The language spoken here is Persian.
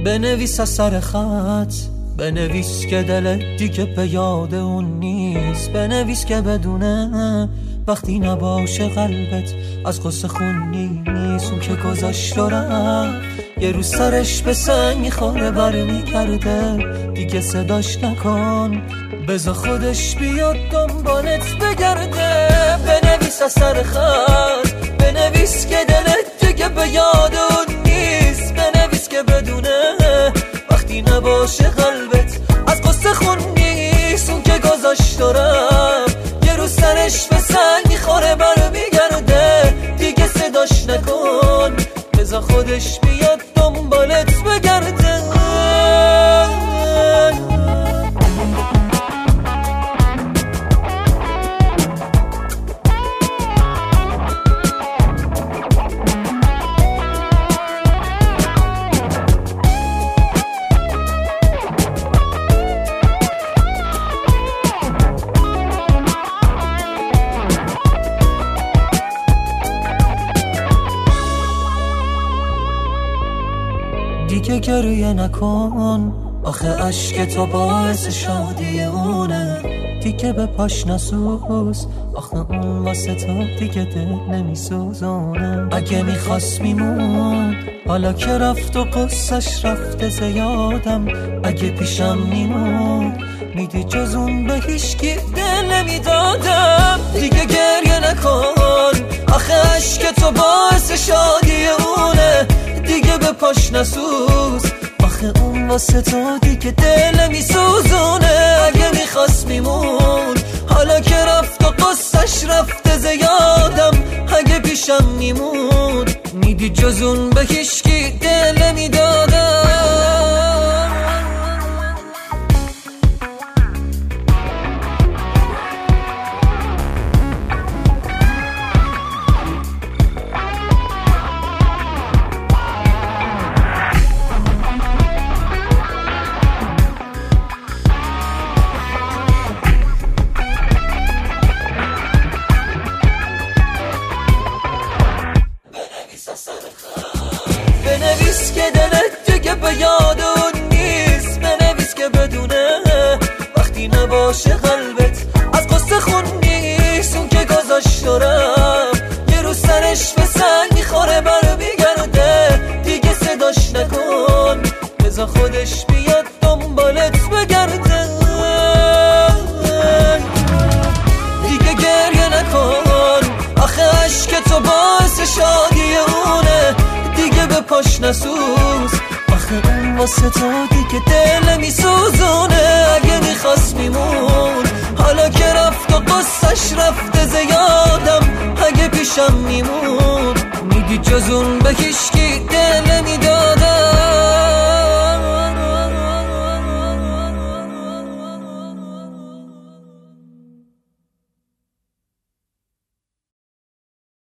بنویس از سر خط، بنویس که دلت دیگه به یاد اون نیست، بنویس که بدونه وقتی نباشه قلبت از قصه خون نیست. اون که گذاشت و رفت یه روز سرش به سنگ میخوره برمیگرده، دیگه صداش نکن بذار خودش بیاد دنبالت بگرده. بنویس از سر خط، بنویس که دلت دیگه به یاد اون نیست، بنویس که بدونه وقتی نباشه قلبت از قصه خون نیست. اون که گذاشت و رفت یه روز سرش به سنگ میخوره برمیگرده، دیگه صداش نکن بذار خودش بیاد دنبالت بگرده. دیگه گریه نکن، آخه عشق تو باعث شادی اونه، دیگه به پاش نسوز، آخه اون واسه تو دیگه دل نمیسوزونه. اگه میخواست میمون حالا که رفت و قصهش رفته زیادم، اگه پیشم میمون میدی جز اون به هیچکی دل نمیدادم. دیگه گریه نکن، آخه عشق تو باعث شادی اونه، دیگه به پاش نسوز، آخه اون واسه تو دیگه دل نمیسوزونه. اگه میخواست میمون حالا که رفت و قصهش رفته زیادم، اگه پیشم میمون میدی جز اون به هیچکی دل نمیدادم. بنویس که دلت دیگه به یاد اون نیست، بنویس که بدونه وقتی نباشه قلبت از قصه خون نیست. اون که گذاشت و رفت یه روز سرش به سنگ میخوره برمیگرده، دیگه صداش نکن بذار خودش بیاد دنبالت بگرده. دیگه گریه نکن، آخه عشق تو باعث شادی اونه، دیگه به پاش نسوز، آخه اون واسه تو دیگه دل نمیسوزونه. اگه میخواست میمون حالا که رفت و قصهش رفته زیادم، اگه پیشم میمون میدی جز اون به هیچکی